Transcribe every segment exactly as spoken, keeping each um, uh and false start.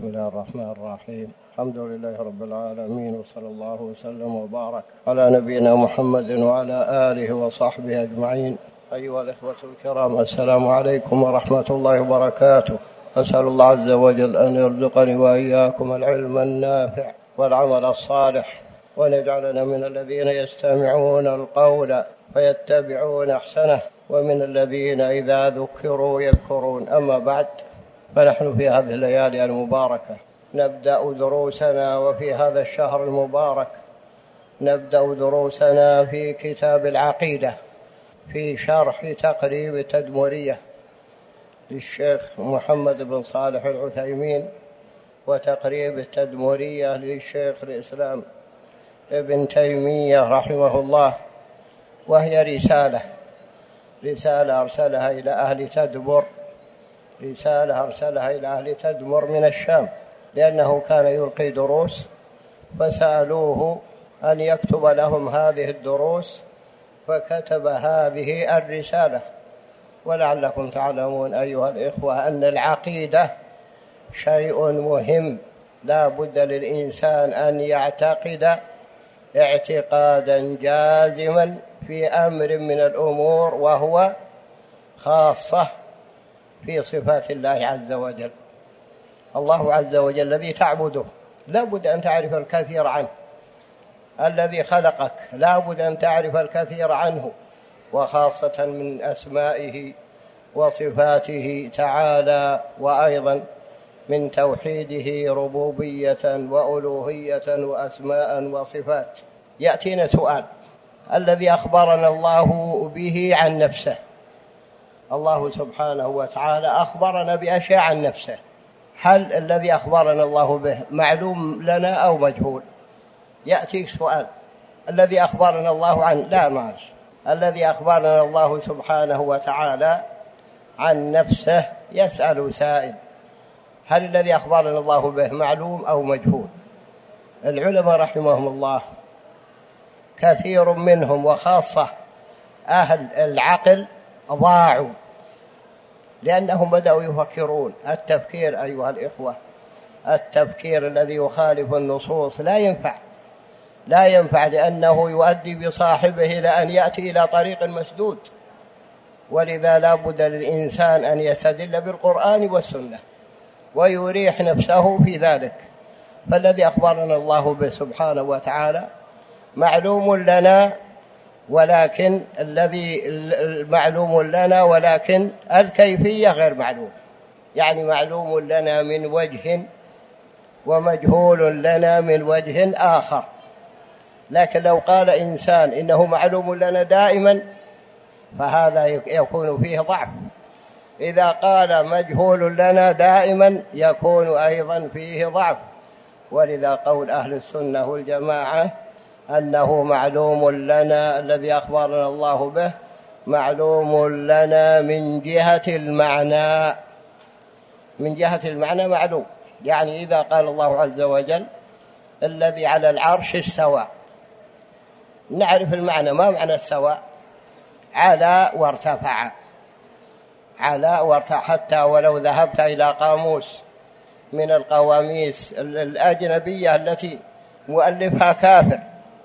بسم الله الرحمن الرحيم. الحمد لله رب العالمين، وصلى الله وسلم وبارك على نبينا محمد وعلى آله وصحبه أجمعين. أيها الإخوة الكرام، السلام عليكم ورحمة الله وبركاته. أسأل الله عز وجل أن يرزقني وإياكم العلم النافع والعمل الصالح، وأن يجعلنا من الذين يستمعون القول فيتبعون أحسنه، ومن الذين إذا ذكروا يذكرون. أما بعد، فنحن في هذه الليالي المباركة نبدأ دروسنا، وفي هذا الشهر المبارك نبدأ دروسنا في كتاب العقيدة في شرح تقريب التدمرية للشيخ محمد بن صالح العثيمين، وتقريب التدمرية للشيخ الإسلام ابن تيمية رحمه الله. وهي رسالة رسالة أرسلها إلى أهل تدمر رسالة أرسلها إلى أهل تدمر من الشام، لأنه كان يلقي دروس، فسألوه أن يكتب لهم هذه الدروس، فكتب هذه الرسالة. ولعلكم تعلمون أيها الإخوة أن العقيدة شيء مهم، لا بد للإنسان أن يعتقد اعتقادا جازما في أمر من الأمور، وهو خاصة في صفات الله عز وجل. الله عز وجل الذي تعبده لا بد أن تعرف الكثير عنه، الذي خلقك لا بد أن تعرف الكثير عنه، وخاصة من أسمائه وصفاته تعالى، وأيضا من توحيده ربوبية وألوهية وأسماء وصفات. يأتينا سؤال: الذي أخبرنا الله به عن نفسه، الله سبحانه وتعالى أخبرنا بأشياء عن نفسه، هل الذي أخبرنا الله به معلوم لنا أو مجهول؟ يأتيك سؤال: الذي أخبرنا الله عنه، لا معلش، الذي أخبرنا الله سبحانه وتعالى عن نفسه، يسأل سائل: هل الذي أخبرنا الله به معلوم أو مجهول؟ العلماء رحمهم الله كثير منهم، وخاصة أهل العقل، ضاعوا، لأنهم بدأوا يفكرون. التفكير أيها الإخوة، التفكير الذي يخالف النصوص لا ينفع لا ينفع لأنه يؤدي بصاحبه إلى أن يأتي إلى طريق مسدود. ولذا لا بد للإنسان أن يستدل بالقرآن والسنة ويريح نفسه في ذلك. فالذي أخبرنا الله به سبحانه وتعالى معلوم لنا، ولكن الذي معلوم لنا ولكن الكيفية غير معلوم، يعني معلوم لنا من وجه ومجهول لنا من وجه آخر. لكن لو قال إنسان إنه معلوم لنا دائما، فهذا يكون فيه ضعف. إذا قال مجهول لنا دائما، يكون أيضا فيه ضعف. ولذا قول أهل السنة والجماعة أنه معلوم لنا، الذي أخبرنا الله به معلوم لنا من جهة المعنى من جهة المعنى معلوم. يعني إذا قال الله عز وجل الذي على العرش استوى، نعرف المعنى. ما معنى استوى؟ على وارتفع، على وارتفع. حتى ولو ذهبت إلى قاموس من القواميس الأجنبية التي مؤلفها كافر،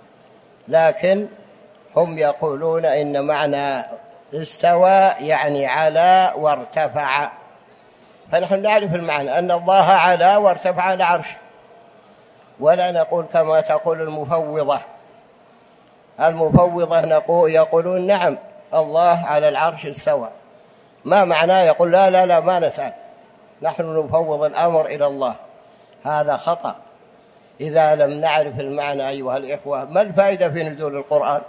لكن هم يقولون إن معنى استوى يعني على وارتفع. فنحن نعرف المعنى أن الله على وارتفع على عرش، ولا نقول كما تقول المفوضة. المفوضة نقول يقولون نعم الله على العرش استوى، ما معناه؟ يقول لا لا لا ما نسأل، نحن نفوض الأمر إلى الله. هذا خطأ. إذا لم نعرف المعنى أيها الإخوة، ما الفائدة في نزول القرآن؟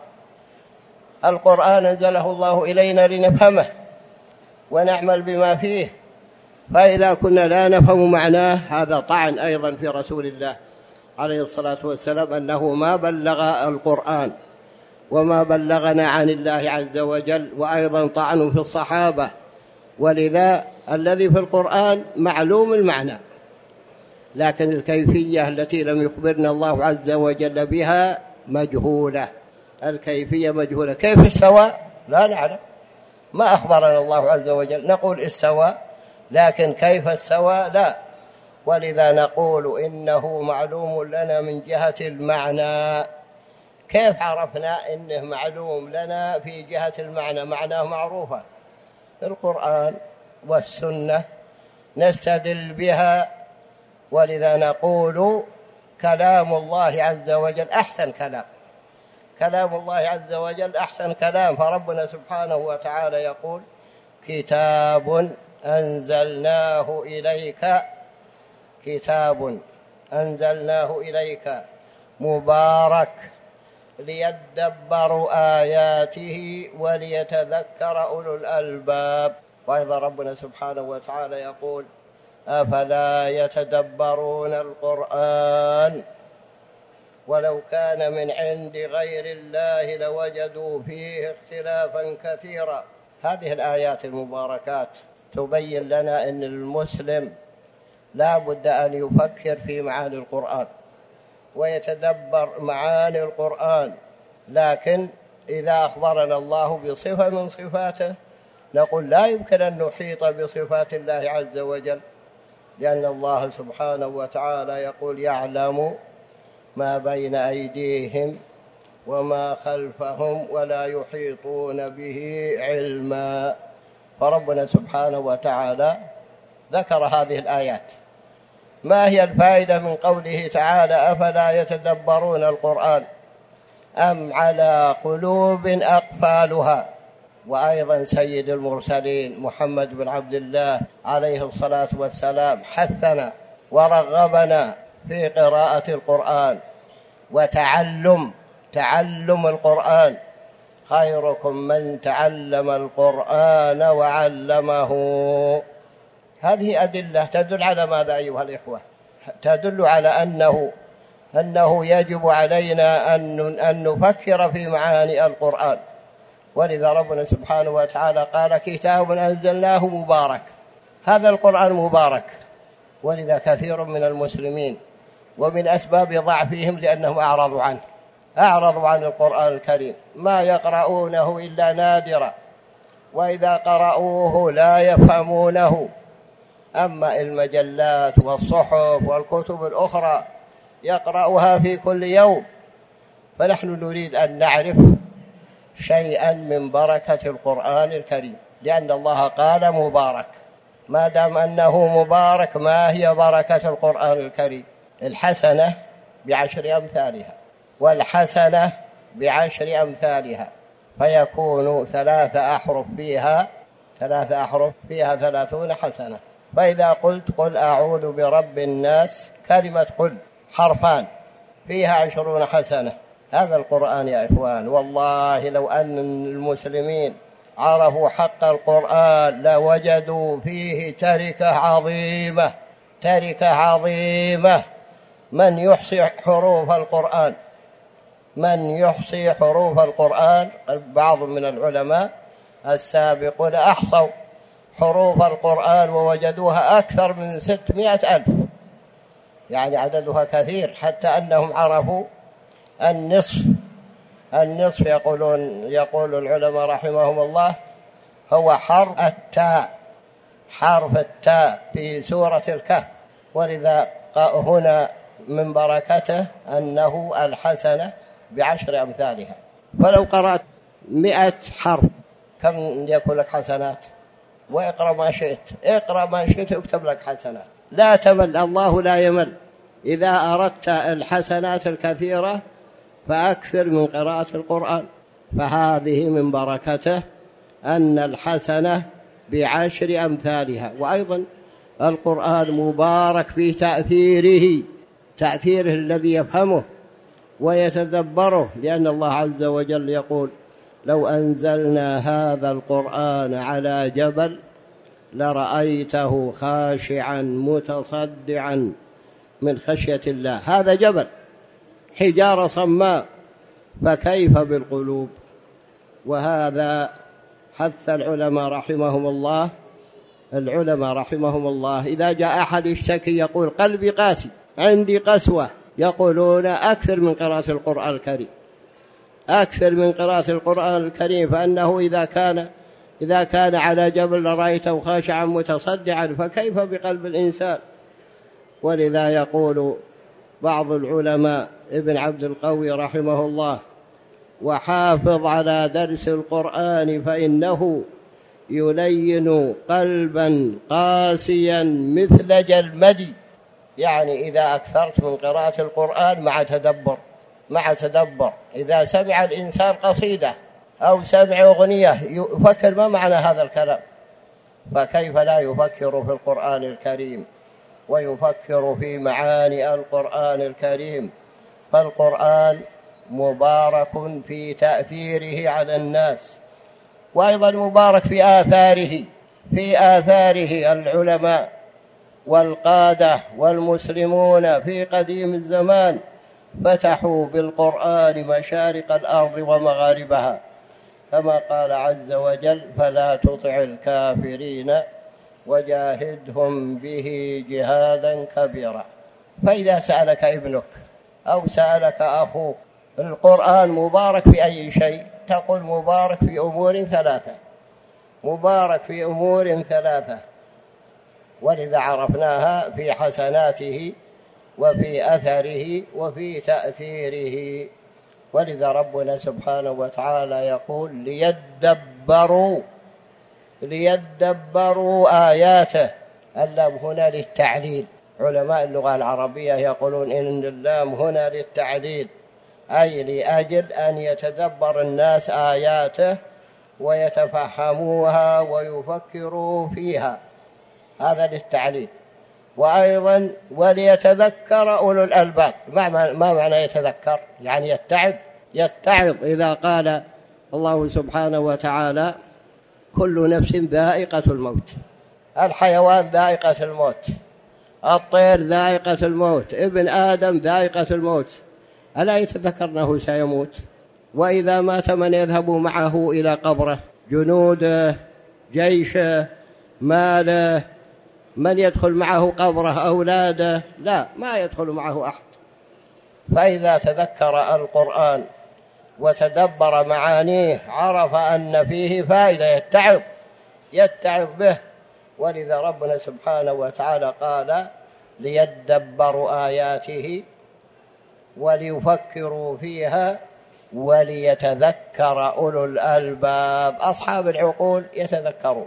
القرآن أنزله الله إلينا لنفهمه ونعمل بما فيه، فإذا كنا لا نفهم معناه، هذا طعن أيضا في رسول الله عليه الصلاة والسلام، أنه ما بلغ القرآن وما بلغنا عن الله عز وجل، وأيضا طعن في الصحابة. ولذا الذي في القرآن معلوم المعنى، لكن الكيفية التي لم يخبرنا الله عز وجل بها مجهولة. الكيفية مجهولة. كيف استوى؟ لا نعلم، ما أخبرنا الله عز وجل. نقول استوى، لكن كيف استوى لا. ولذا نقول إنه معلوم لنا من جهة المعنى. كيف عرفنا إنه معلوم لنا في جهة المعنى؟ معناه معروفة القرآن والسنة نستدل بها، ولذا نقول كلام الله عز وجل أحسن كلام، كلام الله عز وجل أحسن كلام. فربنا سبحانه وتعالى يقول كتاب أنزلناه إليك، كتاب أنزلناه إليك مبارك ليدبروا آياته وليتذكر أولو الألباب. وأيضا ربنا سبحانه وتعالى يقول أفلا يتدبرون القرآن ولو كان من عند غير الله لوجدوا فيه اختلافا كثيرا. هذه الآيات المباركات تبين لنا أن المسلم لا بد أن يفكر في معاني القرآن ويتدبر معاني القرآن. لكن إذا أخبرنا الله بصفة من صفاته نقول لا يمكن أن نحيط بصفات الله عز وجل، لأن الله سبحانه وتعالى يقول يعلم ما بين أيديهم وما خلفهم ولا يحيطون به علما. فربنا سبحانه وتعالى ذكر هذه الآيات. ما هي الفائدة من قوله تعالى أفلا يتدبرون القرآن أم على قلوب أقفالها؟ وأيضا سيد المرسلين محمد بن عبد الله عليه الصلاة والسلام حثنا ورغبنا في قراءة القرآن وتعلم تعلم القرآن. خيركم من تعلم القرآن وعلمه. هذه أدلة تدل على ماذا أيها الإخوة؟ تدل على أنه أنه يجب علينا أن أن نفكر في معاني القرآن. ولذا ربنا سبحانه وتعالى قال كتاب أنزلناه مبارك. هذا القرآن مبارك، ولذا كثير من المسلمين ومن أسباب ضعفهم لأنهم أعرضوا عنه، أعرضوا عن القرآن الكريم، ما يقرؤونه إلا نادرا، وإذا قرأوه لا يفهمونه. أما المجلات والصحف والكتب الأخرى يقرأها في كل يوم. فنحن نريد أن نعرف شيئا من بركة القرآن الكريم، لأن الله قال مبارك. ما دام أنه مبارك ما هي بركة القرآن الكريم؟ الحسنة بعشر أمثالها، والحسنة بعشر أمثالها، فيكون ثلاث أحرف فيها ثلاث أحرف فيها ثلاثون حسنة. فإذا قلت قل أعوذ برب الناس، كلمة قل حرفان فيها عشرون حسنة. هذا القرآن يا إخوان، والله لو أن المسلمين عرفوا حق القرآن لوجدوا فيه تركة عظيمة، تركة عظيمة. من يحصي حروف القرآن من يحصي حروف القرآن بعض من العلماء السابقون أحصوا حروف القرآن ووجدوها أكثر من ستمائة ألف، يعني عددها كثير، حتى أنهم عرفوا النصف. النصف يقولون يقول العلماء رحمهم الله هو حرف التاء، حرف التاء في سورة الكهف. ولذا هنا من بركته أنه الحسنة بعشر أمثالها. فلو قرأت مئة حرف كم يكون لك حسنات؟ واقرأ ما شئت، اقرأ ما شئت اكتب لك حسنات، لا تمل، الله لا يمل. إذا أردت الحسنات الكثيرة فأكثر من قراءة القرآن. فهذه من بركته أن الحسنة بعشر أمثالها. وأيضا القرآن مبارك في تأثيره، تأثيره الذي يفهمه ويتدبره، لأن الله عز وجل يقول لو أنزلنا هذا القرآن على جبل لرأيته خاشعا متصدعا من خشية الله. هذا جبل حجارة صماء، فكيف بالقلوب؟ وهذا حث العلماء رحمهم الله العلماء رحمهم الله إذا جاء أحد يشتكي يقول قلبي قاسي، عندي قسوة، يقولون أكثر من قراءة القرآن الكريم، أكثر من قراءة القرآن الكريم. فأنه إذا كان إذا كان على جبل لرأيته خاشعا متصدعا، فكيف بقلب الإنسان؟ ولذا يقول بعض العلماء ابن عبد القوي رحمه الله: وحافظ على درس القرآن فإنه يلين قلبا قاسيا مثل جلمدي. يعني إذا أكثرت من قراءة القرآن مع تدبر مع تدبر إذا سمع الإنسان قصيدة أو سمع أغنية يفكر ما معنى هذا الكلام، فكيف لا يفكر في القرآن الكريم ويفكر في معاني القرآن الكريم؟ فالقرآن مبارك في تأثيره على الناس، وأيضا مبارك في آثاره في آثاره العلماء والقادة والمسلمون في قديم الزمان فتحوا بالقرآن مشارق الأرض ومغاربها، كما قال عز وجل: فلا تطع الكافرين وجاهدهم به جهادا كبيرا. فإذا سألك ابنك أو سألك أخوك القرآن مبارك في أي شيء، تقول مبارك في أمور ثلاثة مبارك في أمور ثلاثة ولذا عرفناها: في حسناته وفي أثره وفي تأثيره. ولذا ربنا سبحانه وتعالى يقول: ليدبروا ليدبروا آياته. اللام هنا للتعليل. علماء اللغة العربية يقولون إن اللام هنا للتعليل، أي لأجل أن يتدبر الناس آياته ويتفهموها ويفكروا فيها، هذا للتعليل. وأيضا وليتذكر أولو الألباب. ما معنى يتذكر؟ يعني يتعظ يتعظ إذا قال الله سبحانه وتعالى: كل نفس ذائقة الموت. الحيوان ذائقة الموت، الطير ذائقة الموت، ابن آدم ذائقة الموت. ألا يتذكر أنه سيموت؟ وإذا مات من يذهب معه إلى قبره؟ جنوده، جيشه، ماله. من يدخل معه قبره؟ أولاده؟ لا، ما يدخل معه أحد. فإذا تذكر القرآن وتدبر معانيه عرف أن فيه فائدة، يتعظ يتعظ به. ولذا ربنا سبحانه وتعالى قال: ليدبروا آياته وليفكروا فيها وليتذكر أولو الألباب. أصحاب العقول يتذكرون،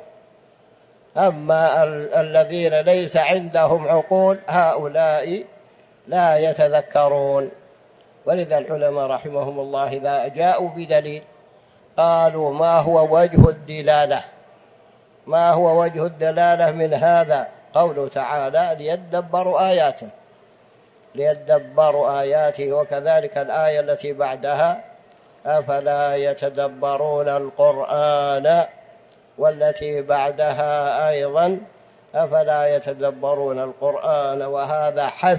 أما الذين ليس عندهم عقول هؤلاء لا يتذكرون. ولذا العلماء رحمهم الله إذا جاءوا بدليل قالوا: ما هو وجه الدلالة ما هو وجه الدلالة من هذا؟ قوله تعالى: ليدبروا آياته ليدبروا آياته. وكذلك الآية التي بعدها: أفلا يتدبرون القرآن، والتي بعدها أيضا: أفلا يتدبرون القرآن. وهذا حث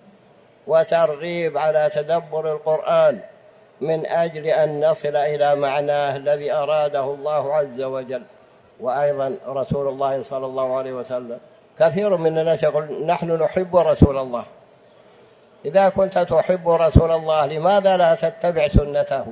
وترغيب على تدبر القرآن من أجل أن نصل إلى معناه الذي أراده الله عز وجل. وأيضا رسول الله صلى الله عليه وسلم، كثير من الناس يقول: نحن نحب رسول الله. إذا كنت تحب رسول الله لماذا لا تتبع سنته؟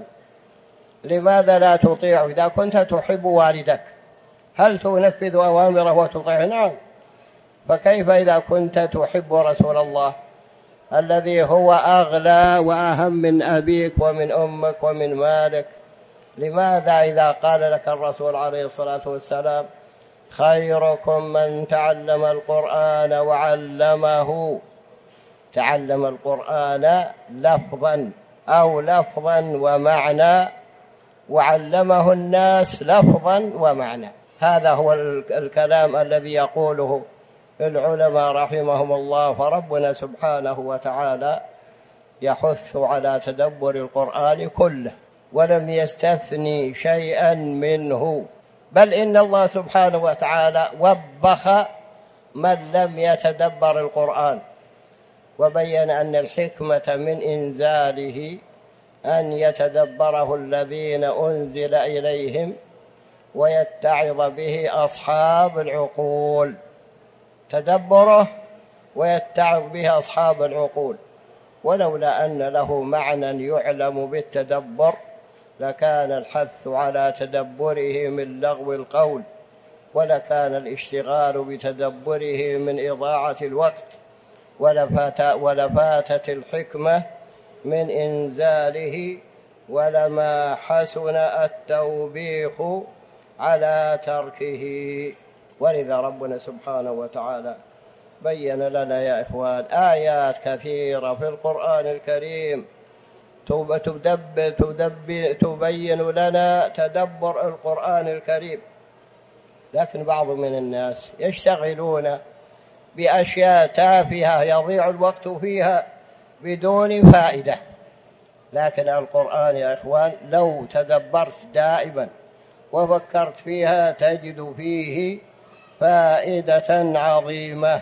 لماذا لا تطيع؟ إذا كنت تحب والدك هل تنفذ أوامره وتطيعه؟ نعم. فكيف إذا كنت تحب رسول الله الذي هو أغلى وأهم من أبيك ومن أمك ومن مالك؟ لماذا إذا قال لك الرسول عليه الصلاة والسلام: خيركم من تعلم القرآن وعلمه، تعلم القرآن لفظا أو لفظا ومعنى، وعلمه الناس لفظا ومعنى. هذا هو الكلام الذي يقوله العلماء رحمهم الله. فربنا سبحانه وتعالى يحث على تدبر القرآن كله ولم يستثني شيئا منه، بل إن الله سبحانه وتعالى وبخ من لم يتدبر القرآن، وبين أن الحكمة من إنزاله أن يتدبره الذين أنزل إليهم ويتعظ به أصحاب العقول. تدبره ويتعظ به أصحاب العقول. ولولا أن له معنى يعلم بالتدبر لكان الحث على تدبره من لغو القول، ولكان الاشتغال بتدبره من إضاعة الوقت، ولفاتت الحكمة من إنزاله، ولما حسن التوبيخ على تركه. ولذا ربنا سبحانه وتعالى بين لنا يا إخوان آيات كثيرة في القرآن الكريم تبين لنا تدبر القرآن الكريم. لكن بعض من الناس يشتغلون بأشياء تافهة يضيع الوقت فيها بدون فائدة. لكن القرآن يا إخوان لو تدبرت دائما وفكرت فيها تجد فيه فائدة عظيمة.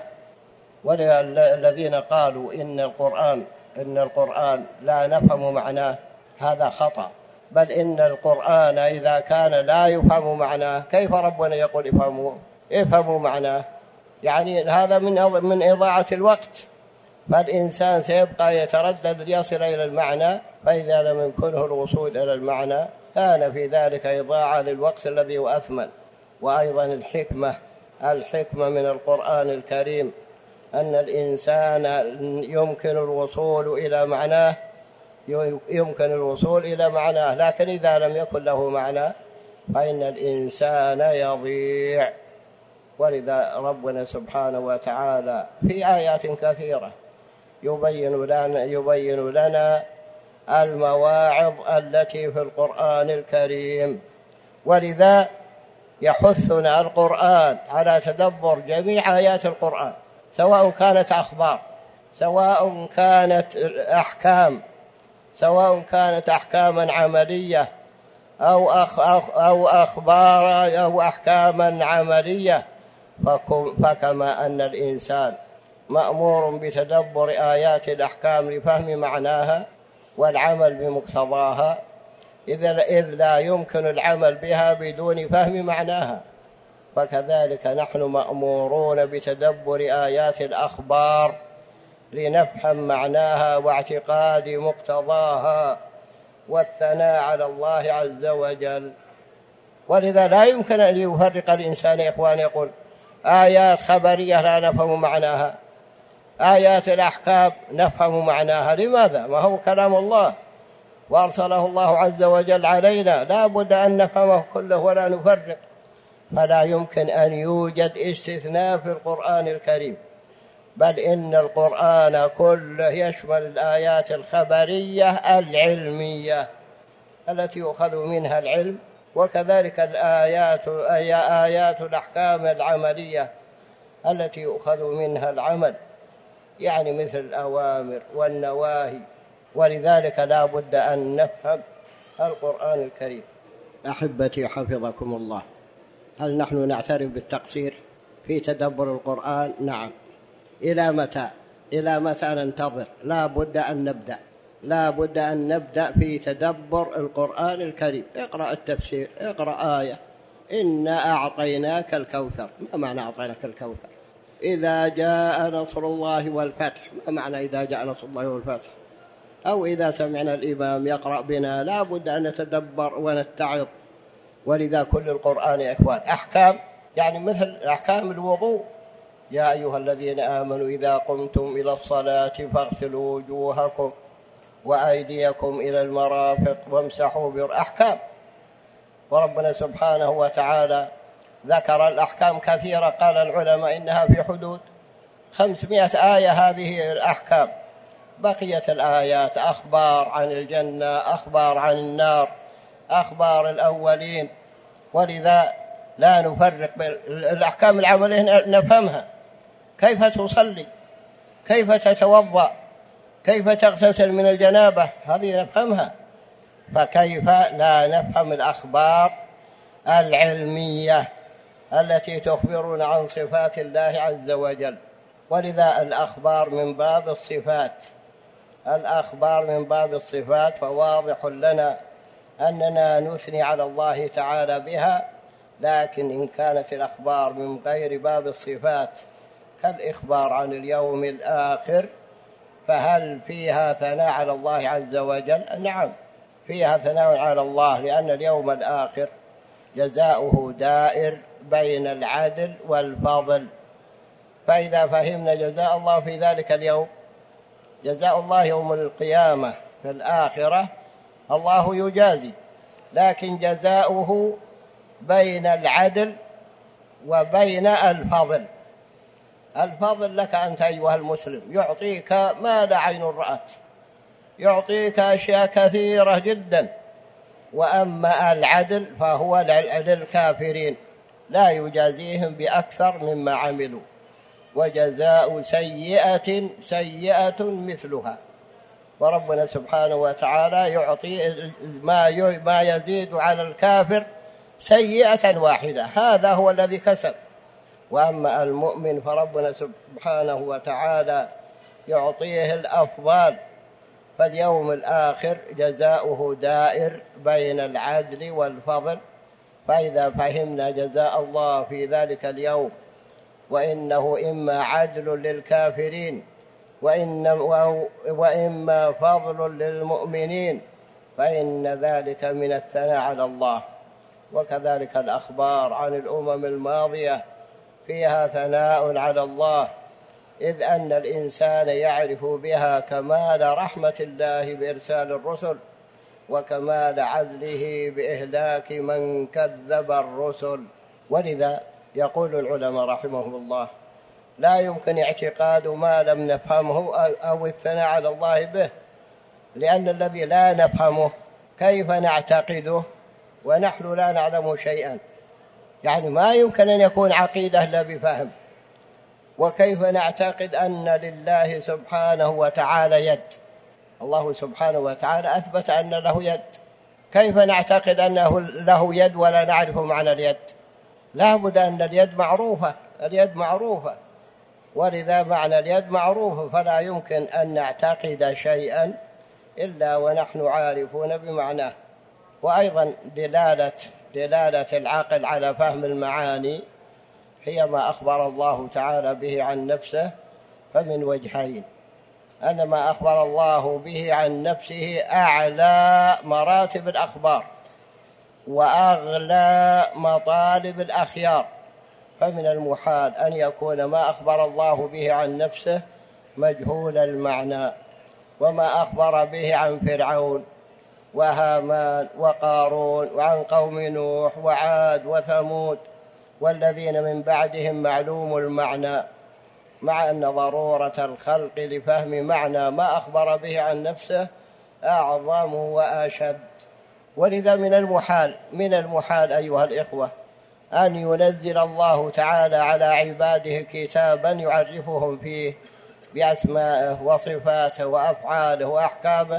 والذين قالوا إن القرآن إن القرآن لا نفهم معناه هذا خطأ، بل إن القرآن إذا كان لا يفهم معناه كيف ربنا يقول افهموا افهموا معناه؟ يعني هذا من من إضاعة الوقت. فالإنسان سيبقى يتردد ليصل إلى المعنى، فإذا لم يمكنه الوصول إلى المعنى كان في ذلك إضاعة للوقت الذي هو أثمن. وأيضا الحكمة الحكمة من القرآن الكريم أن الإنسان يمكن الوصول إلى معناه يمكن الوصول إلى معناه لكن إذا لم يكن له معنى فإن الإنسان يضيع. ولذا ربنا سبحانه وتعالى في آيات كثيرة يبين لنا, يبين لنا المواعظ التي في القرآن الكريم. ولذا يحثنا القرآن على تدبر جميع آيات القرآن، سواء كانت أخبار، سواء كانت أحكام، سواء كانت أحكاما عملية أو, أخ أو أخبار أو أحكاما عملية. فكما أن الإنسان مأمور بتدبر آيات الأحكام لفهم معناها والعمل بمقتضاها، إذ لا يمكن العمل بها بدون فهم معناها، فكذلك نحن مأمورون بتدبر آيات الأخبار لنفهم معناها واعتقاد مقتضاها والثناء على الله عز وجل. ولذا لا يمكن أن يفرق الإنسان يا إخوان يقول آيات خبرية لا نفهم معناها، آيات الأحكام نفهم معناها. لماذا؟ ما هو كلام الله وأرسله الله عز وجل علينا، لا بد أن نفهمه كله ولا نفرق. فلا يمكن أن يوجد استثناء في القرآن الكريم، بل إن القرآن كله يشمل الآيات الخبرية العلمية التي يؤخذ منها العلم، وكذلك الآيات أي آيات الأحكام العملية التي يؤخذ منها العمل، يعني مثل الأوامر والنواهي. ولذلك لا بد أن نفهم القرآن الكريم. أحبتي حفظكم الله، هل نحن نعترف بالتقصير في تدبر القرآن؟ نعم. إلى متى؟ إلى متى ننتظر؟ لا بد أن نبدأ لا بد أن نبدأ في تدبر القرآن الكريم. اقرأ التفسير، اقرأ آية إنا أعطيناك الكوثر. ما معنى أعطيناك الكوثر؟ إذا جاء نصر الله والفتح. ما معنى إذا جاء نصر الله والفتح؟ أو إذا سمعنا الإمام يقرأ بنا لا بد أن نتدبر ونتعظ. ولذا كل القرآن يا إخوان أحكام، يعني مثل أحكام الوضوء. يا أيها الذين آمنوا إذا قمتم إلى الصلاة فاغسلوا وجوهكم وأيديكم إلى المرافق وامسحوا بالأحكام. وربنا سبحانه وتعالى ذكر الأحكام كثيرة، قال العلماء إنها في حدود خمسمائة آية هذه الأحكام. بقية الآيات أخبار عن الجنة، أخبار عن النار، أخبار الأولين. ولذا لا نفرق بالأحكام العملية، نفهمها. كيف تصلي، كيف تتوضأ، كيف تغتسل من الجنابة، هذه نفهمها. فكيف لا نفهم الأخبار العلمية التي تخبرنا عن صفات الله عز وجل؟ ولذا الأخبار من باب الصفات الأخبار من باب الصفات فواضح لنا أننا نثني على الله تعالى بها. لكن إن كانت الأخبار من غير باب الصفات كالإخبار عن اليوم الآخر فهل فيها ثناء على الله عز وجل؟ نعم، فيها ثناء على الله، لأن اليوم الآخر جزاؤه دائر بين العدل والفضل. فإذا فهمنا جزاء الله في ذلك اليوم، جزاء الله يوم القيامة في الآخرة الله يجازي، لكن جزاؤه بين العدل وبين الفضل. الفضل لك أنت أيها المسلم، يعطيك ما لا عين رأت، يعطيك أشياء كثيرة جدا. وأما العدل فهو للكافرين، لا يجازيهم بأكثر مما عملوا، وجزاء سيئة سيئة مثلها. وربنا سبحانه وتعالى يعطي ما يزيد على الكافر سيئة واحدة، هذا هو الذي كسب. وأما المؤمن فربنا سبحانه وتعالى يعطيه الأفضل، فاليوم الآخر جزاؤه دائر بين العدل والفضل. فإذا فهمنا جزاء الله في ذلك اليوم وإنه إما عدل للكافرين وإن وإما فضل للمؤمنين، فإن ذلك من الثناء على الله. وكذلك الأخبار عن الأمم الماضية فيها ثناء على الله، إذ أن الإنسان يعرف بها كمال رحمة الله بإرسال الرسل وكمال عدله بإهلاك من كذب الرسل. ولذا يقول العلماء رحمهم الله: لا يمكن اعتقاد ما لم نفهمه أو الثناء على الله به، لأن الذي لا نفهمه كيف نعتقده ونحن لا نعلم شيئا؟ يعني ما يمكن أن يكون عقيدة لا بفهم. وكيف نعتقد أن لله سبحانه وتعالى يد؟ الله سبحانه وتعالى أثبت أن له يد، كيف نعتقد أنه له يد ولا نعرف معنى اليد؟ لا بد أن اليد معروفة، اليد معروفة، ولذا معنى اليد معروف، فلا يمكن أن نعتقد شيئا إلا ونحن عارفون بمعناه. وأيضا دلالة دلالة العقل على فهم المعاني هي ما أخبر الله تعالى به عن نفسه، فمن وجهين: أن ما أخبر الله به عن نفسه أعلى مراتب الأخبار وأغلى مطالب الأخيار، فمن المحال أن يكون ما أخبر الله به عن نفسه مجهول المعنى. وما أخبر به عن فرعون وهامان وقارون وعن قوم نوح وعاد وثمود والذين من بعدهم معلوم المعنى، مع أن ضرورة الخلق لفهم معنى ما أخبر به عن نفسه أعظم وأشد. ولذا من المحال من المحال أيها الإخوة أن ينزل الله تعالى على عباده كتابا يعرفهم فيه بأسمائه وصفاته وأفعاله وأحكامه،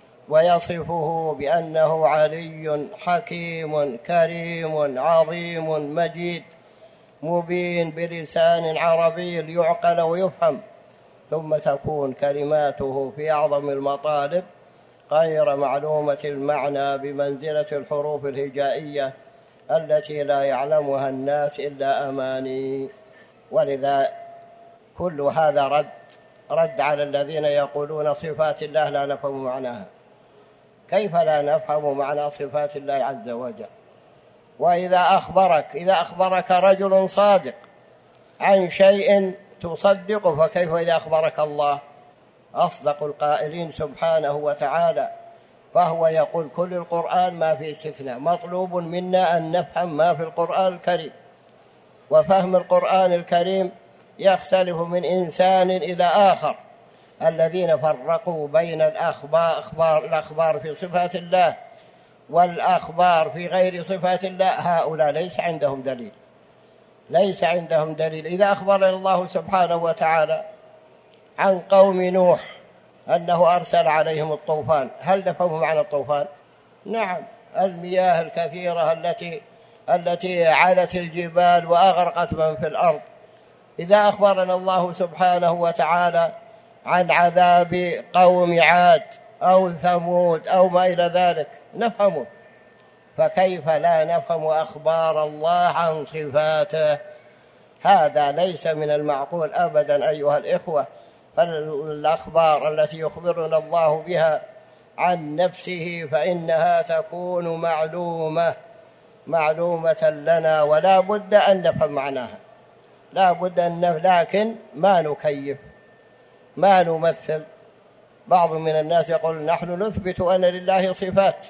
ويصفه بأنه علي حكيم كريم عظيم مجيد مبين بلسان عربي ليعقل ويفهم، ثم تكون كلماته في أعظم المطالب غير معلومة المعنى بمنزلة الحروف الهجائية التي لا يعلمها الناس إلا أماني. ولذا كل هذا رد رد على الذين يقولون صفات الله لا نفهم معناها. كيف لا نفهم معنى صفات الله عز وجل؟ وإذا أخبرك إذا أخبرك رجل صادق عن شيء تصدقه، فكيف إذا أخبرك الله أصدق القائلين سبحانه وتعالى؟ فهو يقول: كل القرآن ما في استثناء، مطلوب منا أن نفهم ما في القرآن الكريم. وفهم القرآن الكريم يختلف من إنسان إلى آخر. الذين فرقوا بين الأخبار أخبار الأخبار في صفات الله والأخبار في غير صفات الله، هؤلاء ليس عندهم دليل ليس عندهم دليل إذا أخبرنا الله سبحانه وتعالى عن قوم نوح أنه أرسل عليهم الطوفان، هل نفهم معنى الطوفان؟ نعم، المياه الكثيرة التي التي علت الجبال وأغرقت من في الأرض. إذا أخبرنا الله سبحانه وتعالى عن عذاب قوم عاد أو ثمود أو ما إلى ذلك نفهمه، فكيف لا نفهم أخبار الله عن صفاته؟ هذا ليس من المعقول أبدا أيها الإخوة. فالأخبار التي يخبرنا الله بها عن نفسه فإنها تكون معلومة معلومة لنا، ولا بد أن نفهم معناها. لا بد أن نف... لكن ما نكيف، ما نمثل. بعض من الناس يقول نحن نثبت أن لله صفات،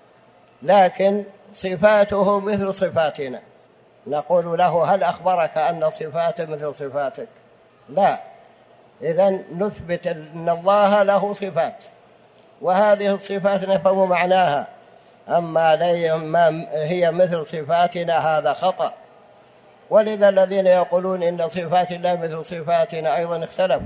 لكن صفاته مثل صفاتنا. نقول له هل أخبرك أن صفاته مثل صفاتك؟ لا. إذن نثبت أن الله له صفات، وهذه الصفات نفهم معناها، أما ما هي مثل صفاتنا هذا خطأ. ولذا الذين يقولون إن صفات الله مثل صفاتنا أيضا اختلفوا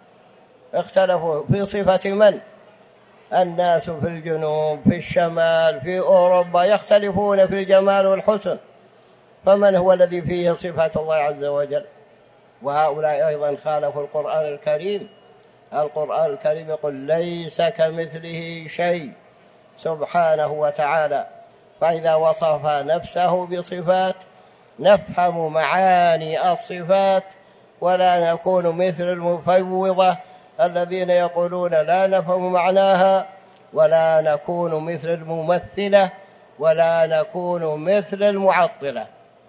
اختلفوا في صفة من؟ الناس في الجنوب، في الشمال، في أوروبا يختلفون في الجمال والحسن، فمن هو الذي فيه صفات الله عز وجل؟ وهؤلاء أيضا خالفوا القرآن الكريم. القرآن الكريم يقول ليس كمثله شيء سبحانه وتعالى، فإذا وصف نفسه بصفات نفهم معاني الصفات، ولا نكون مثل المفوضة الذين يقولون لا نفهم معناها، ولا نكون مثل الممثلة، ولا نكون مثل المعطلة.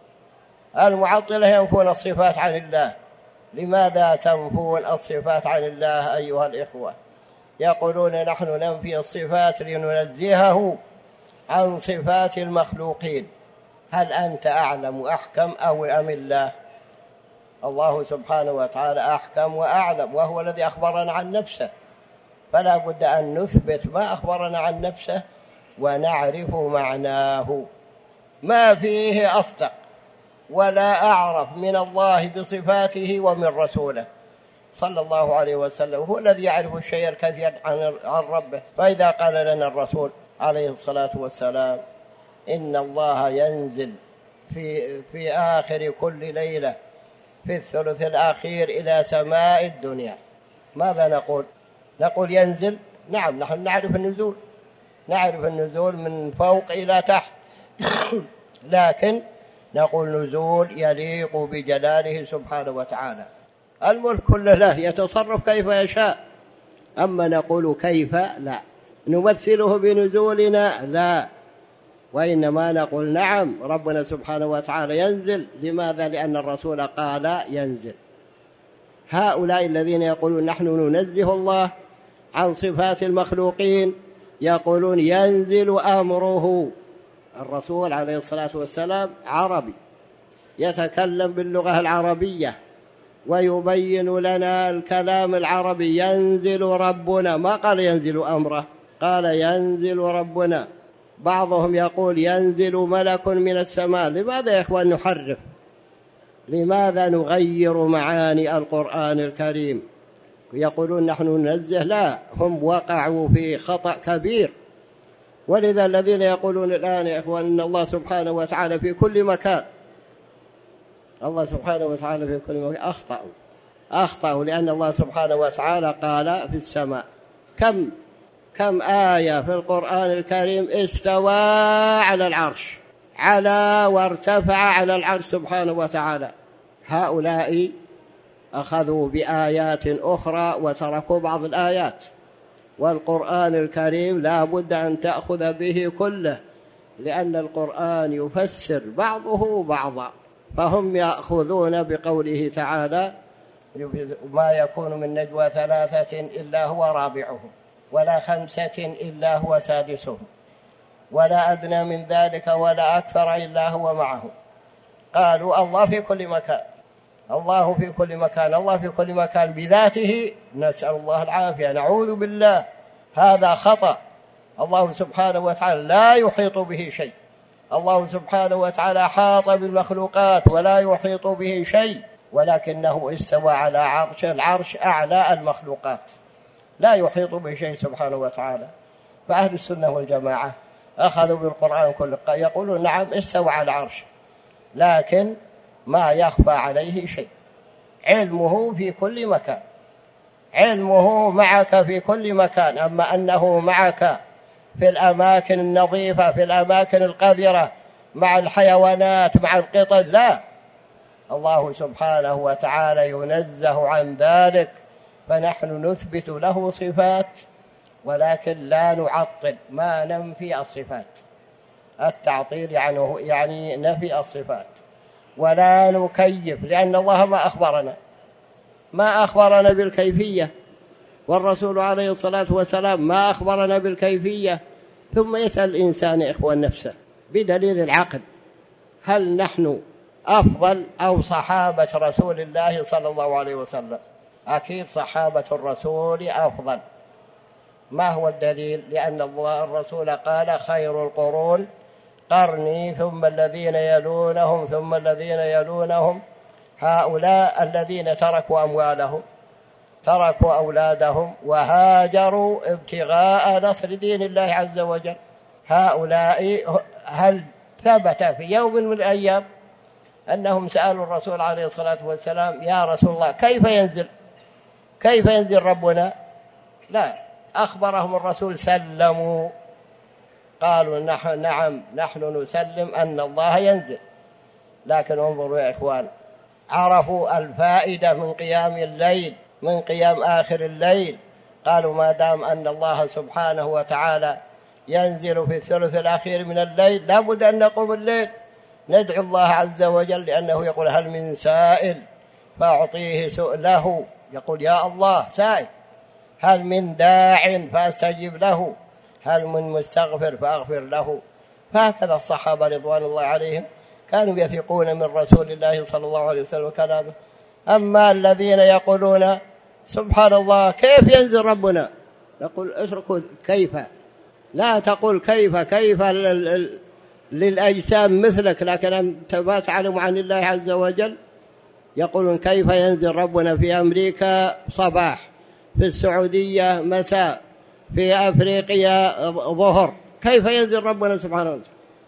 المعطلة ينفون الصفات عن الله. لماذا تنفون الصفات عن الله أيها الإخوة؟ يقولون نحن ننفي الصفات لننزهه عن صفات المخلوقين. هل أنت أعلم أحكم أو أم الله؟ الله سبحانه وتعالى أحكم وأعلم، وهو الذي أخبرنا عن نفسه، فلا بد أن نثبت ما أخبرنا عن نفسه ونعرف معناه. ما فيه أصدق ولا أعرف من الله بصفاته ومن رسوله صلى الله عليه وسلم، هو الذي يعرف الشيء الكثير عن ربه. فإذا قال لنا الرسول عليه الصلاة والسلام إن الله ينزل في, في آخر كل ليلة في الثلث الأخير إلى سماء الدنيا، ماذا نقول؟ نقول ينزل. نعم، نحن نعرف النزول، نعرف النزول من فوق إلى تحت لكن نقول نزول يليق بجلاله سبحانه وتعالى. الملك كله له، يتصرف كيف يشاء. أما نقول كيف؟ لا. نمثله بنزولنا؟ لا. وإنما نقول نعم ربنا سبحانه وتعالى ينزل. لماذا؟ لأن الرسول قال ينزل. هؤلاء الذين يقولون نحن ننزه الله عن صفات المخلوقين يقولون ينزل أمره. الرسول عليه الصلاة والسلام عربي، يتكلم باللغة العربية ويبين لنا الكلام العربي. ينزل ربنا، ما قال ينزل أمره، قال ينزل ربنا. بعضهم يقول ينزل ملك من السماء. لماذا يا إخوان نحرف؟ لماذا نغير معاني القرآن الكريم؟ يقولون نحن ننزه، لا، هم وقعوا في خطأ كبير. ولذا الذين يقولون الآن يا إخوان إن الله سبحانه وتعالى في كل مكان، الله سبحانه وتعالى في كل مكان، أخطأوا أخطأوا لأن الله سبحانه وتعالى قال في السماء. كم كم آية في القرآن الكريم استوى على العرش، على وارتفع على العرش سبحانه وتعالى. هؤلاء أخذوا بآيات أخرى وتركوا بعض الآيات، والقرآن الكريم لا بد أن تأخذ به كله، لأن القرآن يفسر بعضه بعضا. فهم يأخذون بقوله تعالى ما يكون من نجوى ثلاثة إلا هو رابعهم، ولا خمسة إلا هو سادسهم، ولا أدنى من ذلك ولا أكثر إلا هو معهم. قالوا الله في كل مكان، الله في كل مكان، الله في كل مكان بذاته، نسأل الله العافية، نعوذ بالله. هذا خطأ. الله سبحانه وتعالى لا يحيط به شيء. الله سبحانه وتعالى حاط بالمخلوقات ولا يحيط به شيء، ولكنه استوى على عرش، العرش أعلى المخلوقات، لا يحيط به شيء سبحانه وتعالى. فأهل السنة والجماعة أخذوا بالقرآن كله، يقولون نعم استوى على العرش، لكن ما يخفى عليه شيء. علمه في كل مكان، علمه معك في كل مكان. أما أنه معك في الأماكن النظيفة، في الأماكن القذرة، مع الحيوانات، مع القطط، لا. الله سبحانه وتعالى ينزه عن ذلك. فنحن نثبت له صفات ولكن لا نعطل، ما ننفي الصفات. التعطيل يعني يعني نفي الصفات. ولا نكيف، لأن الله ما أخبرنا ما أخبرنا بالكيفية، والرسول عليه الصلاة والسلام ما أخبرنا بالكيفية. ثم يسأل الإنسان إخوان نفسه بدليل العقل: هل نحن أفضل أو صحابة رسول الله صلى الله عليه وسلم؟ أكيد صحابة الرسول أفضل. ما هو الدليل؟ لأن الله الرسول قال: خير القرون قرني ثم الذين يلونهم ثم الذين يلونهم. هؤلاء الذين تركوا أموالهم، تركوا أولادهم، وهاجروا ابتغاء نصر دين الله عز وجل. هؤلاء هل ثبت في يوم من الأيام أنهم سألوا الرسول عليه الصلاة والسلام: يا رسول الله كيف ينزل كيف ينزل ربنا؟ لا، أخبرهم الرسول سلموا، قالوا: نعم نحن نسلم أن الله ينزل. لكن انظروا يا إخوان، عرفوا الفائدة من قيام الليل، من قيام آخر الليل. قالوا: ما دام أن الله سبحانه وتعالى ينزل في الثلث الأخير من الليل لابد أن نقوم الليل ندعو الله عز وجل، لأنه يقول: هل من سائل فأعطيه سؤله. يقول: يا الله سائل. هل من داع فأستجب له، هل من مستغفر فأغفر له. فهكذا الصحابة رضوان الله عليهم كانوا يثقون من رسول الله صلى الله عليه وسلم كلامه. أما الذين يقولون: سبحان الله كيف ينزل ربنا، نقول: اتركوا كيف، لا تقول كيف كيف للأجسام مثلك، لكن أنت ما تعلم عن الله عز وجل. يقولون: كيف ينزل ربنا في أمريكا صباح، في السعودية مساء، في أفريقيا ظهر، كيف ينزل ربنا سبحانه وتعالى؟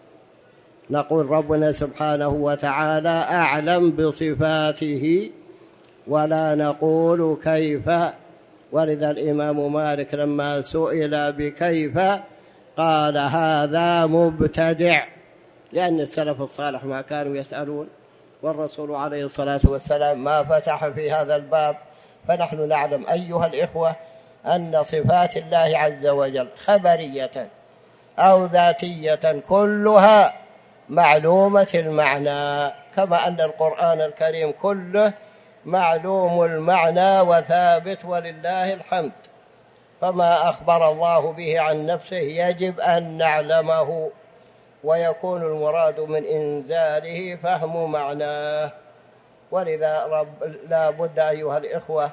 نقول: ربنا سبحانه وتعالى أعلم بصفاته، ولا نقول كيف. ولذا الإمام مالك لما سئل بكيف قال: هذا مبتدع، لأن السلف الصالح ما كانوا يسألون، والرسول عليه الصلاة والسلام ما فتح في هذا الباب. فنحن نعلم أيها الإخوة أن صفات الله عز وجل خبرية أو ذاتية كلها معلومة المعنى، كما أن القرآن الكريم كله معلوم المعنى وثابت ولله الحمد. فما أخبر الله به عن نفسه يجب أن نعلمه، ويكون المراد من إنزاله فهم معناه. ولذا رب لا بد أيها الإخوة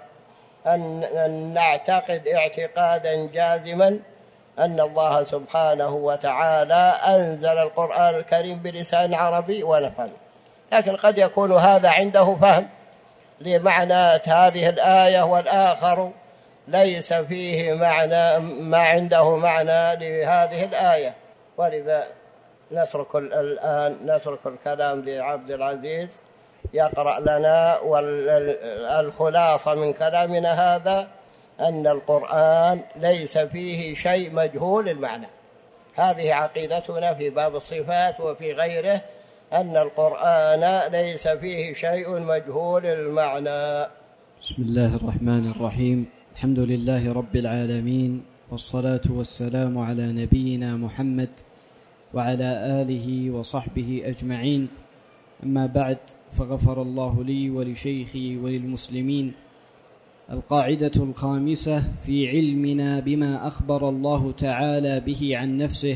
أن نعتقد اعتقادا جازما أن الله سبحانه وتعالى أنزل القرآن الكريم بلسان عربي ونفهم، لكن قد يكون هذا عنده فهم لمعنى هذه الآية، والآخر ليس فيه معنى ما عنده معنى لهذه الآية. ولذا نترك الآن نترك الكلام لعبد العزيز يقرأ لنا، والخلاصة من كلامنا هذا أن القرآن ليس فيه شيء مجهول المعنى. هذه عقيدتنا في باب الصفات وفي غيره، أن القرآن ليس فيه شيء مجهول المعنى. بسم الله الرحمن الرحيم. الحمد لله رب العالمين، والصلاة والسلام على نبينا محمد وعلى آله وصحبه أجمعين. أما بعد، فغفر الله لي ولشيخي وللمسلمين. القاعدة الخامسة في علمنا بما أخبر الله تعالى به عن نفسه: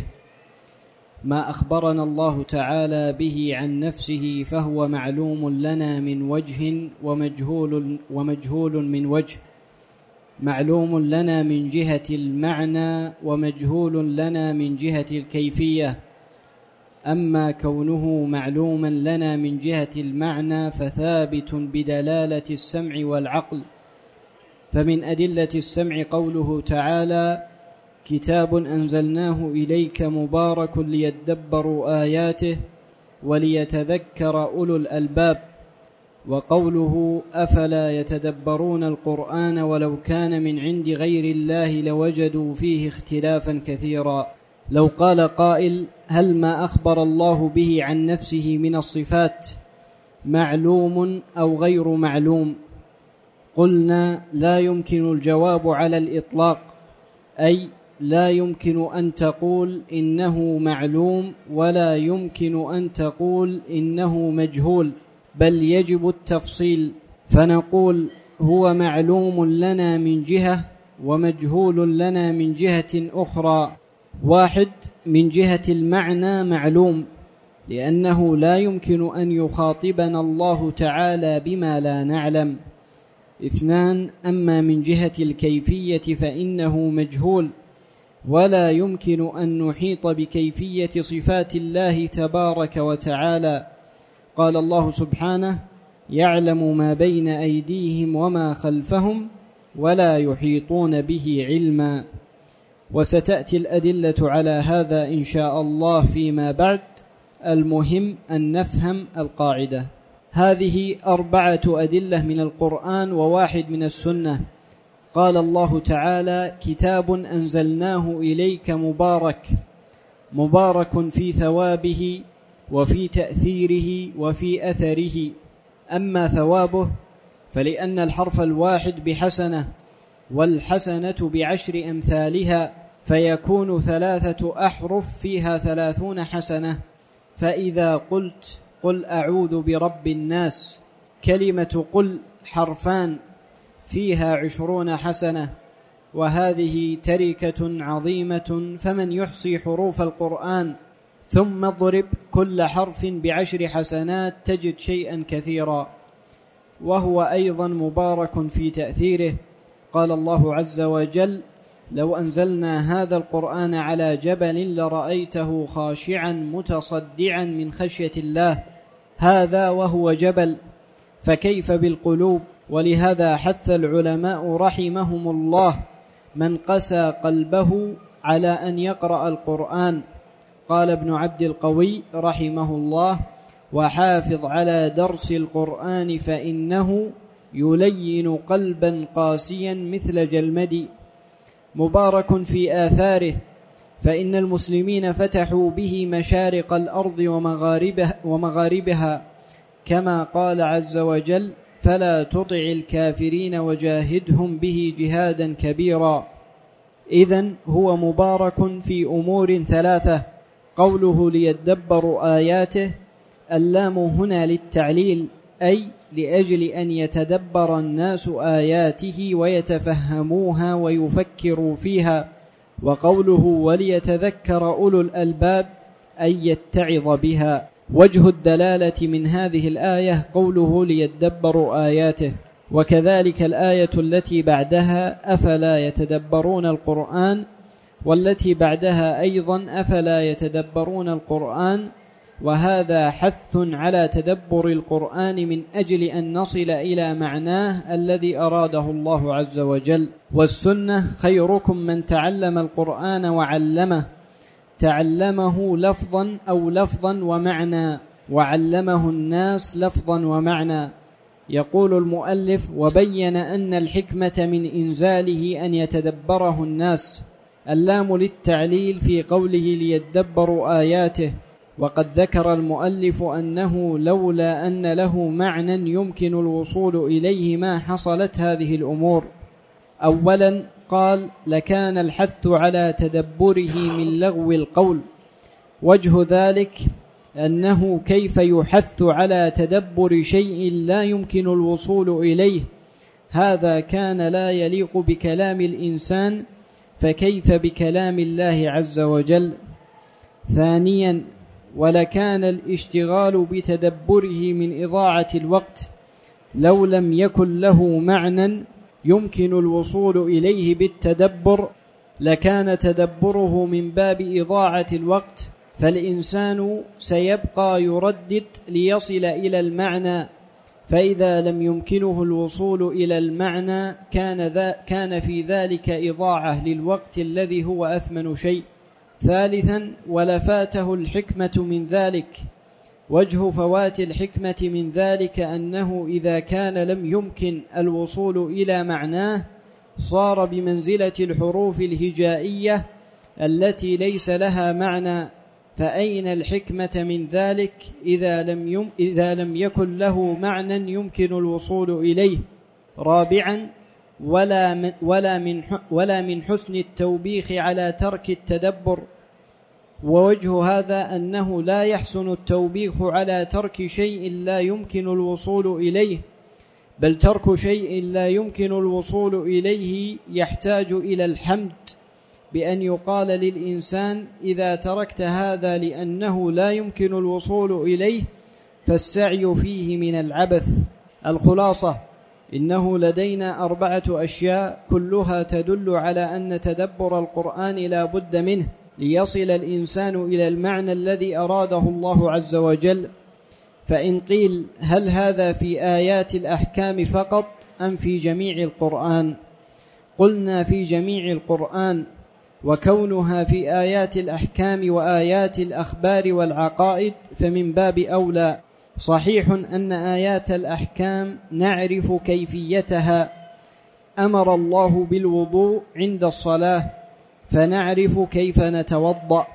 ما أخبرنا الله تعالى به عن نفسه فهو معلوم لنا من وجه ومجهول, ومجهول من وجه. معلوم لنا من جهة المعنى ومجهول لنا من جهة الكيفية. أما كونه معلوما لنا من جهة المعنى فثابت بدلالة السمع والعقل. فمن أدلة السمع قوله تعالى: كتاب أنزلناه إليك مبارك ليدبروا آياته وليتذكر أولو الألباب. وقوله: أفلا يتدبرون القرآن ولو كان من عند غير الله لوجدوا فيه اختلافا كثيرا. لو قال قائل: هل ما أخبر الله به عن نفسه من الصفات معلوم أو غير معلوم؟ قلنا: لا يمكن الجواب على الإطلاق، أي لا يمكن أن تقول إنه معلوم ولا يمكن أن تقول إنه مجهول، بل يجب التفصيل، فنقول هو معلوم لنا من جهة ومجهول لنا من جهة أخرى. واحد، من جهة المعنى معلوم، لأنه لا يمكن أن يخاطبنا الله تعالى بما لا نعلم. اثنان، أما من جهة الكيفية فإنه مجهول، ولا يمكن أن نحيط بكيفية صفات الله تبارك وتعالى. قال الله سبحانه: يعلم ما بين أيديهم وما خلفهم ولا يحيطون به علما. وستأتي الأدلة على هذا إن شاء الله فيما بعد. المهم أن نفهم القاعدة. هذه أربعة أدلة من القرآن وواحد من السنة. قال الله تعالى: كتاب أنزلناه إليك مبارك، مبارك في ثوابه وفي تأثيره وفي أثره. أما ثوابه فلأن الحرف الواحد بحسنة، والحسنة بعشر أمثالها، فيكون ثلاثة أحرف فيها ثلاثون حسنة. فإذا قلت قل أعوذ برب الناس، كلمة قل حرفان فيها عشرون حسنة، وهذه تركة عظيمة. فمن يحصي حروف القرآن ثم اضرب كل حرف بعشر حسنات تجد شيئا كثيرا. وهو أيضا مبارك في تأثيره. قال الله عز وجل: لو أنزلنا هذا القرآن على جبل لرأيته خاشعا متصدعا من خشية الله. هذا وهو جبل، فكيف بالقلوب؟ ولهذا حث العلماء رحمهم الله من قسى قلبه على أن يقرأ القرآن. قال ابن عبد القوي رحمه الله: وحافظ على درس القرآن فإنه يلين قلبا قاسيا مثل جلمد. مبارك في آثاره، فإن المسلمين فتحوا به مشارق الأرض ومغاربها, ومغاربها كما قال عز وجل: فلا تطع الكافرين وجاهدهم به جهادا كبيرا. إذن هو مبارك في أمور ثلاثة: قوله ليدبروا آياته، اللام هنا للتعليل، أي لأجل أن يتدبر الناس آياته ويتفهموها ويفكروا فيها. وقوله وليتذكر أولو الألباب، أي يتعظ بها. وجه الدلالة من هذه الآية قوله ليدبروا آياته. وكذلك الآية التي بعدها: أفلا يتدبرون القرآن، والتي بعدها أيضا: أفلا يتدبرون القرآن. وهذا حث على تدبر القرآن من أجل أن نصل إلى معناه الذي أراده الله عز وجل. والسنة: خيركم من تعلم القرآن وعلمه. تعلمه لفظا أو لفظا ومعنى، وعلمه الناس لفظا ومعنى. يقول المؤلف: وبين أن الحكمة من إنزاله أن يتدبره الناس. اللام للتعليل في قوله ليدبروا آياته. وقد ذكر المؤلف أنه لولا أن له معنى يمكن الوصول إليه ما حصلت هذه الأمور. أولا قال: لكان الحث على تدبره من لغو القول. وجه ذلك أنه كيف يحث على تدبر شيء لا يمكن الوصول إليه؟ هذا كان لا يليق بكلام الإنسان، فكيف بكلام الله عز وجل؟ ثانيا: ولكان الاشتغال بتدبره من إضاعة الوقت. لو لم يكن له معنى يمكن الوصول إليه بالتدبر لكان تدبره من باب إضاعة الوقت، فالإنسان سيبقى يردد ليصل إلى المعنى، فإذا لم يمكنه الوصول إلى المعنى كان, ذا كان في ذلك إضاعة للوقت الذي هو أثمن شيء. ثالثا: ولفاته الحكمة من ذلك. وجه فوات الحكمة من ذلك أنه إذا كان لم يمكن الوصول إلى معناه صار بمنزلة الحروف الهجائية التي ليس لها معنى، فأين الحكمة من ذلك إذا لم, يم إذا لم يكن له معنى يمكن الوصول إليه؟ رابعا: ولا من, ولا من, ولا من حسن التوبيخ على ترك التدبر ووجه هذا أنه لا يحسن التوبيخ على ترك شيء لا يمكن الوصول إليه، بل ترك شيء لا يمكن الوصول إليه يحتاج إلى الحمد، بأن يقال للإنسان إذا تركت هذا لأنه لا يمكن الوصول إليه فالسعي فيه من العبث. الخلاصة: إنه لدينا أربعة أشياء كلها تدل على أن تدبر القرآن لا بد منه ليصل الإنسان إلى المعنى الذي أراده الله عز وجل. فإن قيل هل هذا في آيات الأحكام فقط أم في جميع القرآن؟ قلنا في جميع القرآن، وكونها في آيات الأحكام وآيات الأخبار والعقائد فمن باب أولى. صحيح أن آيات الأحكام نعرف كيفيتها، أمر الله بالوضوء عند الصلاة فنعرف كيف نتوضأ،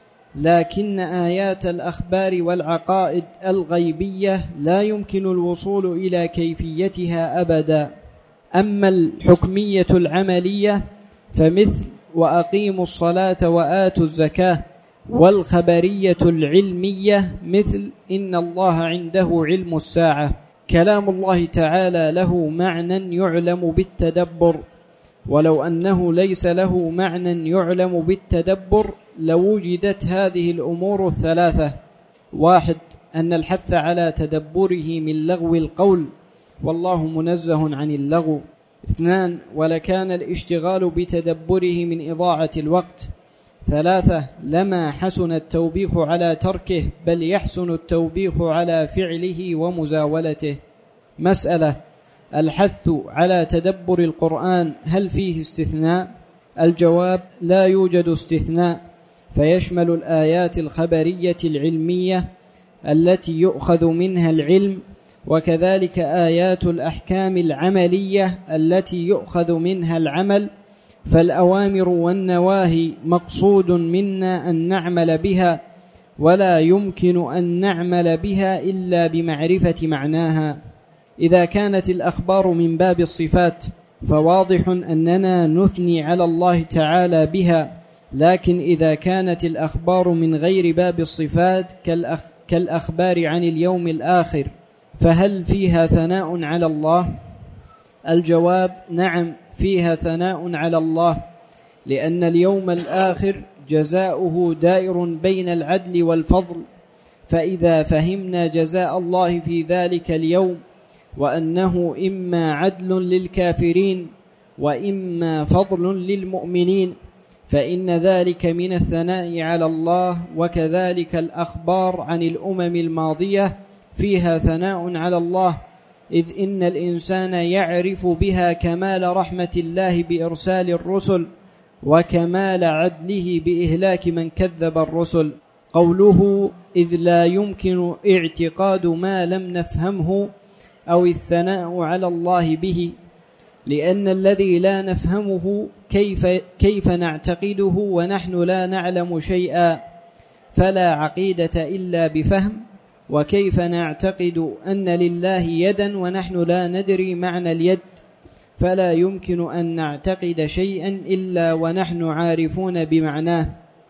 لكن آيات الأخبار والعقائد الغيبية لا يمكن الوصول إلى كيفيتها أبدا. أما الحكمية العملية فمثل وأقيموا الصلاة وآتوا الزكاة، والخبرية العلمية مثل إن الله عنده علم الساعة. كلام الله تعالى له معنى يعلم بالتدبر، ولو أنه ليس له معنى يعلم بالتدبر لوجدت هذه الأمور الثلاثة: واحد، أن الحث على تدبره من لغو القول، والله منزه عن اللغو. اثنان، ولكان الاشتغال بتدبره من إضاعة الوقت. ثلاثة، لما حسن التوبيخ على تركه، بل يحسن التوبيخ على فعله ومزاولته. مسألة: الحث على تدبر القرآن هل فيه استثناء؟ الجواب: لا يوجد استثناء، فيشمل الآيات الخبرية العلمية التي يؤخذ منها العلم، وكذلك آيات الأحكام العملية التي يؤخذ منها العمل. فالأوامر والنواهي مقصود منا أن نعمل بها، ولا يمكن أن نعمل بها إلا بمعرفة معناها. إذا كانت الأخبار من باب الصفات فواضح أننا نثني على الله تعالى بها، لكن إذا كانت الأخبار من غير باب الصفات كالأخ كالأخبار عن اليوم الآخر فهل فيها ثناء على الله؟ الجواب: نعم، فيها ثناء على الله، لأن اليوم الآخر جزاؤه دائر بين العدل والفضل. فإذا فهمنا جزاء الله في ذلك اليوم وأنه إما عدل للكافرين وإما فضل للمؤمنين فإن ذلك من الثناء على الله. وكذلك الأخبار عن الأمم الماضية فيها ثناء على الله، إذ إن الإنسان يعرف بها كمال رحمة الله بإرسال الرسل وكمال عدله بإهلاك من كذب الرسل. قوله إذ لا يمكن اعتقاد ما لم نفهمه أو الثناء على الله به، لأن الذي لا نفهمه كيف, كيف نعتقده ونحن لا نعلم شيئا، فلا عقيدة إلا بفهم. وكيف نعتقد أن لله يدا ونحن لا ندري معنى اليد، فلا يمكن أن نعتقد شيئا إلا ونحن عارفون بمعناه.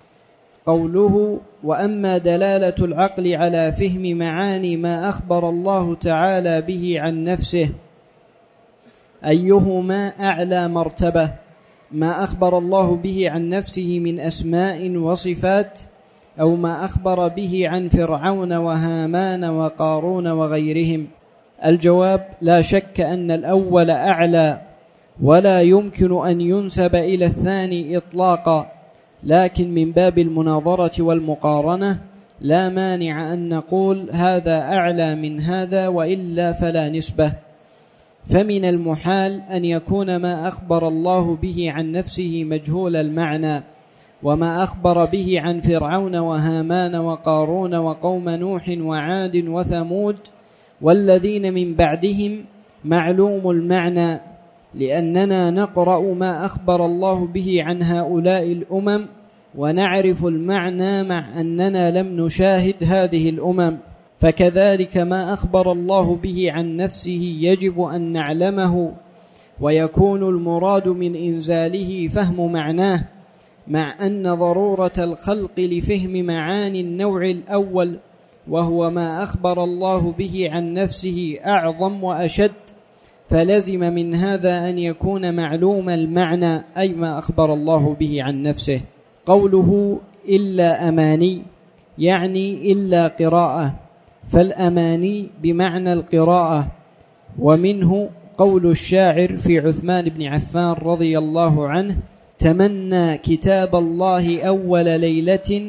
قوله وأما دلالة العقل على فهم معاني ما أخبر الله تعالى به عن نفسه، أيهما أعلى مرتبة، ما أخبر الله به عن نفسه من أسماء وصفات، أو ما أخبر به عن فرعون وهامان وقارون وغيرهم؟ الجواب: لا شك أن الأول أعلى، ولا يمكن أن ينسب إلى الثاني إطلاقا، لكن من باب المناظرة والمقارنة لا مانع أن نقول هذا أعلى من هذا، وإلا فلا نسبة. فمن المحال أن يكون ما أخبر الله به عن نفسه مجهول المعنى، وما أخبر به عن فرعون وهامان وقارون وقوم نوح وعاد وثمود والذين من بعدهم معلوم المعنى، لأننا نقرأ ما أخبر الله به عن هؤلاء الأمم ونعرف المعنى مع أننا لم نشاهد هذه الأمم. فكذلك ما أخبر الله به عن نفسه يجب أن نعلمه، ويكون المراد من إنزاله فهم معناه، مع أن ضرورة الخلق لفهم معاني النوع الأول وهو ما أخبر الله به عن نفسه أعظم وأشد، فلزم من هذا أن يكون معلوم المعنى أي ما أخبر الله به عن نفسه. قوله إلا أماني يعني إلا قراءة، فالأماني بمعنى القراءة. ومنه قول الشاعر في عثمان بن عفان رضي الله عنه: تمنى كتاب الله أول ليلة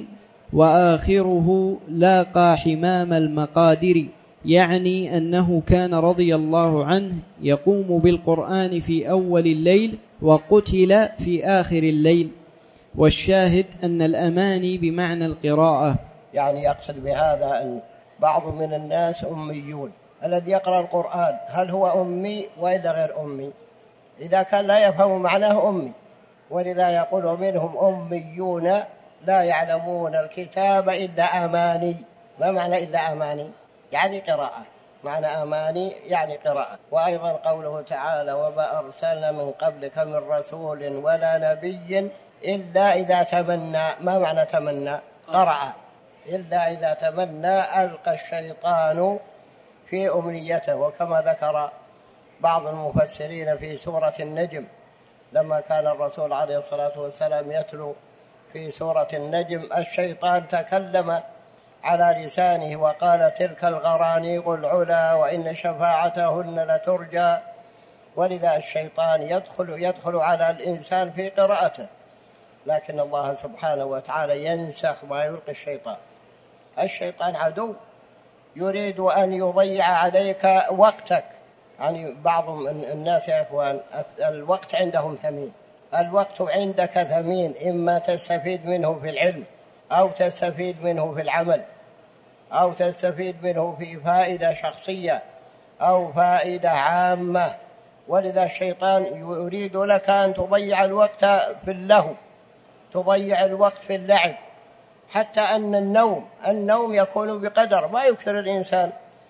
وآخره لاقى حمام المقادر، يعني أنه كان رضي الله عنه يقوم بالقرآن في أول الليل وقتل في آخر الليل. والشاهد أن الأماني بمعنى القراءة. يعني يقصد بهذا أن بعض من الناس أميون، الذي يقرأ القرآن هل هو أمي وإلا غير أمي؟ إذا كان لا يفهم معناه أمي، ولذا يقول منهم أميون لا يعلمون الكتاب إلا أماني. ما معنى إلا أماني؟ يعني قراءة، معنى أماني يعني قراءة. وأيضا قوله تعالى: وما أرسلنا من قبلك من رسول ولا نبي إلا إذا تمنى. ما معنى تمنى؟ قرأ. إلا إذا تمنى ألقى الشيطان في أمنيته. وكما ذكر بعض المفسرين في سورة النجم لما كان الرسول عليه الصلاة والسلام يتلو في سورة النجم الشيطان تكلم على لسانه وقال: تلك الغرانيق العلا وإن شفاعتهن لترجى. ولذا الشيطان يدخل, يدخل على الإنسان في قراءته، لكن الله سبحانه وتعالى ينسخ ما يلقي الشيطان. الشيطان عدو يريد أن يضيع عليك وقتك. يعني بعض الناس يا إخوان الوقت عندهم ثمين، الوقت عندك ثمين، إما تستفيد منه في العلم أو تستفيد منه في العمل أو تستفيد منه في فائدة شخصية أو فائدة عامة. ولذا الشيطان يريد لك أن تضيع الوقت في اللهو، تضيع الوقت في اللعب، حتى أن النوم النوم يكون بقدر، ما يكثر الإنسان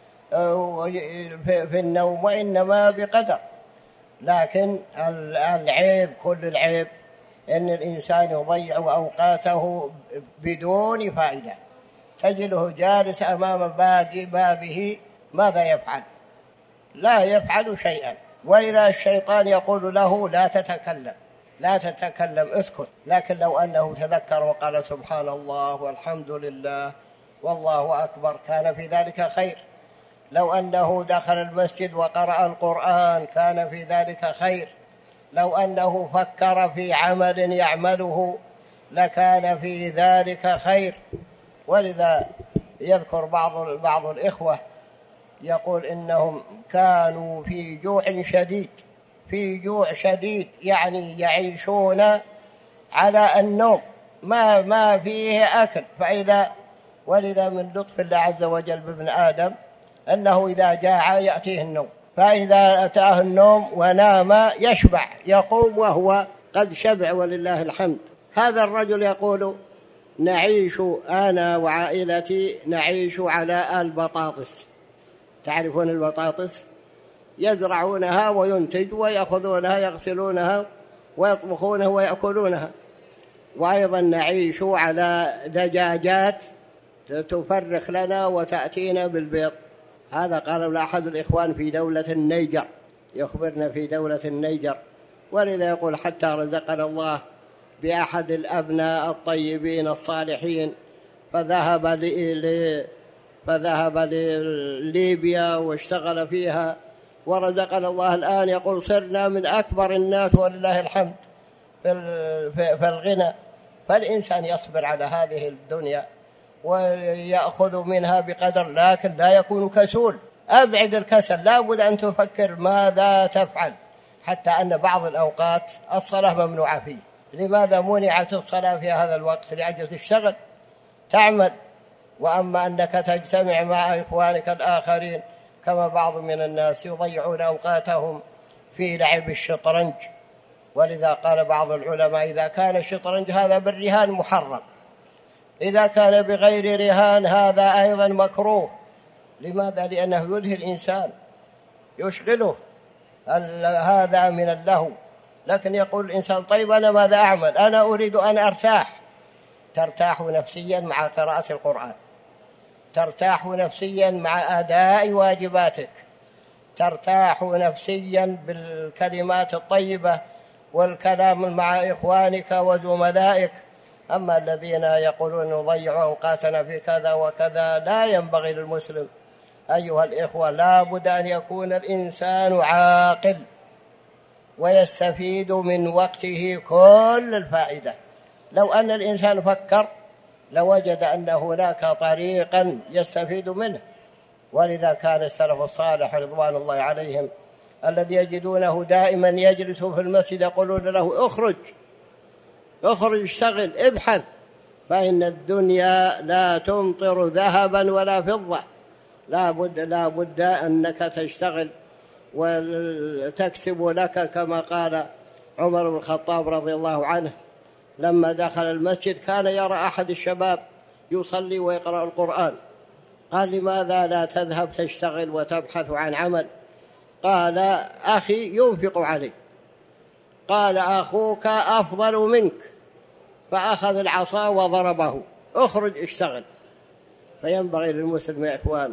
في النوم وإنما بقدر. لكن العيب كل العيب أن الإنسان يضيع أوقاته بدون فائدة. تجده جالس أمام بابه ماذا يفعل؟ لا يفعل شيئا. ولذا الشيطان يقول له: لا تتكلم لا تتكلم اسكت. لكن لو أنه تذكر وقال سبحان الله والحمد لله والله أكبر كان في ذلك خير. لو أنه دخل المسجد وقرأ القرآن كان في ذلك خير. لو أنه فكر في عمل يعمله لكان في ذلك خير. ولذا يذكر بعض بعض الإخوة يقول إنهم كانوا في جوع شديد في جوع شديد يعني يعيشون على النوم، ما ما فيه أكل. فإذا ولذا من لطف الله عز وجل بابن آدم أنه إذا جاع يأتيه النوم، فإذا أتاه النوم ونام يشبع، يقوم وهو قد شبع ولله الحمد. هذا الرجل يقول: نعيش أنا وعائلتي نعيش على البطاطس. تعرفون البطاطس؟ يزرعونها وينتج ويأخذونها يغسلونها ويطبخونها ويأكلونها. وأيضا نعيش على دجاجات تفرخ لنا وتأتينا بالبيض. هذا قال أحد الإخوان في دولة النيجر، يخبرنا في دولة النيجر. ولذا يقول: حتى رزقنا الله بأحد الأبناء الطيبين الصالحين فذهب لي فذهب لليبيا واشتغل فيها ورزقنا الله الآن. يقول: صرنا من أكبر الناس ولله الحمد في الغنى. فالإنسان يصبر على هذه الدنيا ويأخذ منها بقدر، لكن لا يكون كسول. أبعد الكسل، لا بد أن تفكر ماذا تفعل. حتى أن بعض الأوقات الصلاة ممنوعة فيه. لماذا منعت الصلاة في هذا الوقت؟ لأجل تشتغل تعمل. وأما أنك تجتمع مع إخوانك الآخرين كما بعض من الناس يضيعون أوقاتهم في لعب الشطرنج. ولذا قال بعض العلماء: إذا كان الشطرنج هذا بالرهان محرم، إذا كان بغير رهان هذا أيضا مكروه. لماذا؟ لأنه يلهي الإنسان، يشغله، هذا من اللهو. لكن يقول الإنسان طيب أنا ماذا أعمل؟ أنا أريد أن أرتاح. ترتاح نفسيا مع قراءة القرآن، ترتاح نفسيا مع أداء واجباتك، ترتاح نفسيا بالكلمات الطيبة والكلام مع إخوانك وزملائك. أما الذين يقولون نضيع أوقاتنا في كذا وكذا، لا ينبغي للمسلم. أيها الإخوة، لا بد أن يكون الإنسان عاقل ويستفيد من وقته كل الفائدة. لو أن الإنسان فكر لوجد أن هناك طريقا يستفيد منه. ولذا كان السلف الصالح رضوان الله عليهم الذي يجدونه دائما يجلس في المسجد يقولون له اخرج اخرج اشتغل ابحث، فإن الدنيا لا تمطر ذهبا ولا فضة. لا بد, لا بد أنك تشتغل وتكسب لك، كما قال عمر بن الخطاب رضي الله عنه لما دخل المسجد كان يرى أحد الشباب يصلي ويقرأ القرآن، قال لماذا لا تذهب تشتغل وتبحث عن عمل؟ قال أخي ينفق عليك. قال أخوك أفضل منك، فأخذ العصا وضربه، اخرج اشتغل. فينبغي للمسلم يا إخوان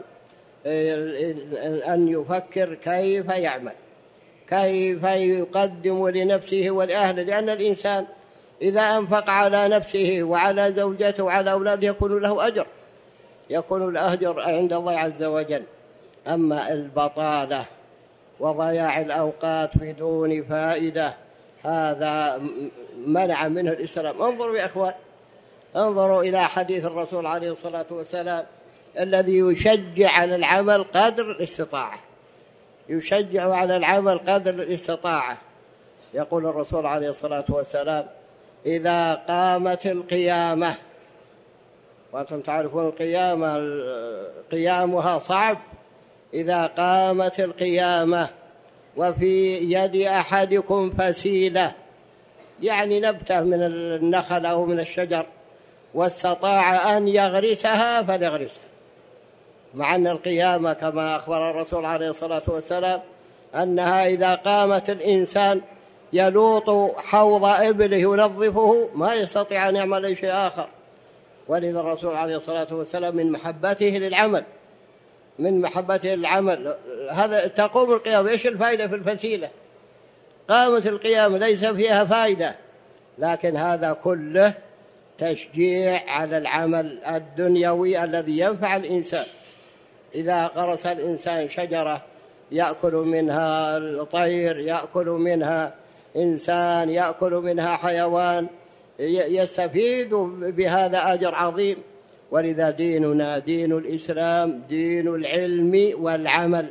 أن يفكر كيف يعمل، كيف يقدم لنفسه ولأهله، لأن الإنسان إذا أنفق على نفسه وعلى زوجته وعلى أولاده يكون له أجر، يكون الأجر عند الله عز وجل. أما البطالة وضياع الأوقات بدون فائدة هذا منع منه الإسلام. انظروا يا إخوان، انظروا إلى حديث الرسول عليه الصلاة والسلام الذي يشجع على العمل قدر الاستطاعة، يشجع على العمل قدر الاستطاعة. يقول الرسول عليه الصلاة والسلام إذا قامت القيامة، وأنتم تعرفون القيامة قيامها صعب، إذا قامت القيامة وفي يد أحدكم فسيلة، يعني نبتة من النخل أو من الشجر، واستطاع أن يغرسها فليغرسها. مع أن القيامة كما أخبر الرسول عليه الصلاة والسلام أنها إذا قامت الإنسان يلوط حوض إبله ينظفه ما يستطيع أن يعمل أي شيء آخر. ولذا الرسول عليه الصلاة والسلام من محبته للعمل من محبته للعمل هذا تقوم القيامة. إيش الفائدة في الفسيلة؟ قامت القيامة ليس فيها فائدة، لكن هذا كله تشجيع على العمل الدنيوي الذي ينفع الإنسان. إذا غرس الإنسان شجرة يأكل منها الطير، يأكل منها إنسان، يأكل منها حيوان، يستفيد بهذا أجر عظيم. ولذا ديننا دين الإسلام دين العلم والعمل،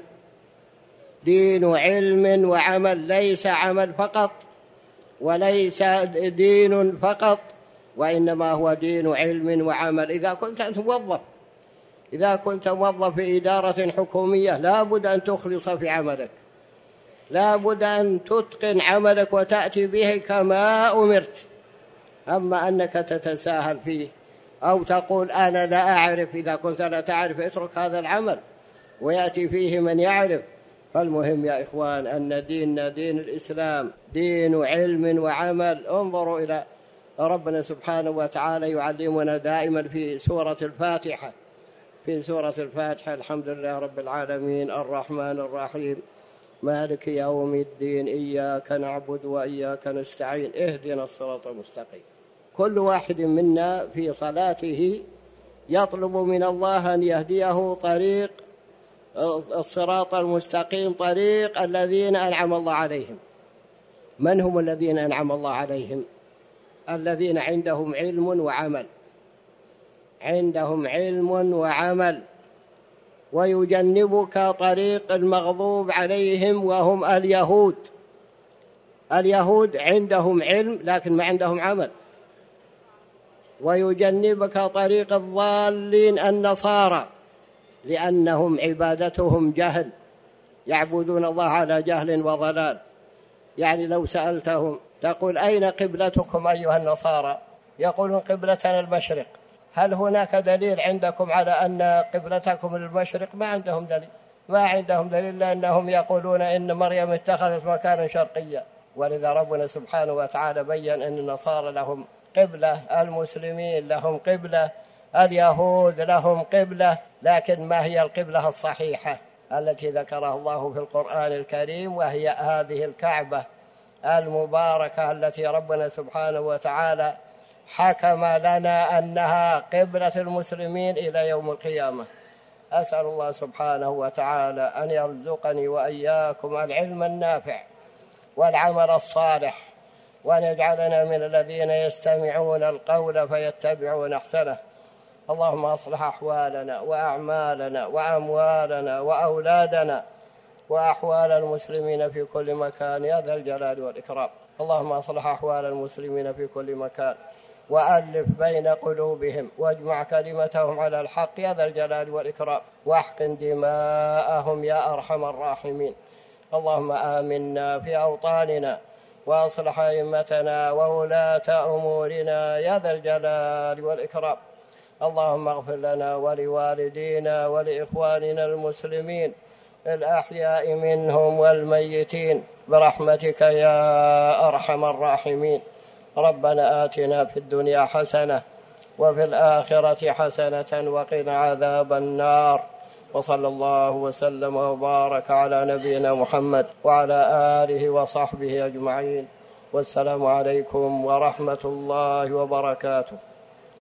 دين علم وعمل، ليس عمل فقط وليس دين فقط، وإنما هو دين علم وعمل. إذا كنت أنت موظف إذا كنت موظف في إدارة حكومية لا بد أن تخلص في عملك، لا بد أن تتقن عملك وتأتي به كما أمرت. أما أنك تتساهل فيه أو تقول أنا لا أعرف، إذا كنت لا تعرف اترك هذا العمل ويأتي فيه من يعرف. فالمهم يا إخوان أن ديننا دين الإسلام دين علم وعمل. انظروا إلى ربنا سبحانه وتعالى يعلمنا دائما في سورة الفاتحة في سورة الفاتحة الحمد لله رب العالمين الرحمن الرحيم مالك يوم الدين إياك نعبد وإياك نستعين اهدنا الصراط المستقيم. كل واحد منا في صلاته يطلب من الله أن يهديه طريق الصراط المستقيم، طريق الذين أنعم الله عليهم. من هم الذين أنعم الله عليهم؟ الذين عندهم علم وعمل، عندهم علم وعمل. ويجنبك طريق المغضوب عليهم وهم اليهود. اليهود عندهم علم لكن ما عندهم عمل. ويجنبك طريق الضالين النصارى لأنهم عبادتهم جهل، يعبدون الله على جهل وضلال. يعني لو سألتهم تقول أين قبلتكم أيها النصارى؟ يقولون قبلتنا المشرق. هل هناك دليل عندكم على أن قبلتكم المشرق؟ ما عندهم دليل، ما عندهم دليل، لأنهم يقولون إن مريم اتخذت مكانا شرقيا. ولذا ربنا سبحانه وتعالى بيّن أن النصارى لهم قبلة، المسلمين لهم قبلة، اليهود لهم قبلة، لكن ما هي القبلة الصحيحة التي ذكرها الله في القرآن الكريم؟ وهي هذه الكعبة المباركة التي ربنا سبحانه وتعالى حكم لنا أنها قبلة المسلمين إلى يوم القيامة. أسأل الله سبحانه وتعالى أن يرزقني وإياكم العلم النافع والعمل الصالح، وأن يجعلنا من الذين يستمعون القول فيتبعون أحسنه. اللهم أصلح أحوالنا وأعمالنا وأموالنا وأولادنا وأحوال المسلمين في كل مكان يا ذا الجلال والإكرام. اللهم أصلح أحوال المسلمين في كل مكان وألف بين قلوبهم واجمع كلمتهم على الحق يا ذا الجلال والإكرام، واحقن دماءهم يا أرحم الراحمين. اللهم آمنا في أوطاننا وأصلح أئمتنا وولاة أمورنا يا ذا الجلال والإكرام. اللهم اغفر لنا ولوالدينا ولإخواننا المسلمين الأحياء منهم والميتين برحمتك يا أرحم الراحمين. ربنا آتنا في الدنيا حسنة وفي الآخرة حسنة وقنا عذاب النار. وصلى الله وسلم وبارك على نبينا محمد وعلى آله وصحبه أجمعين، والسلام عليكم ورحمة الله وبركاته.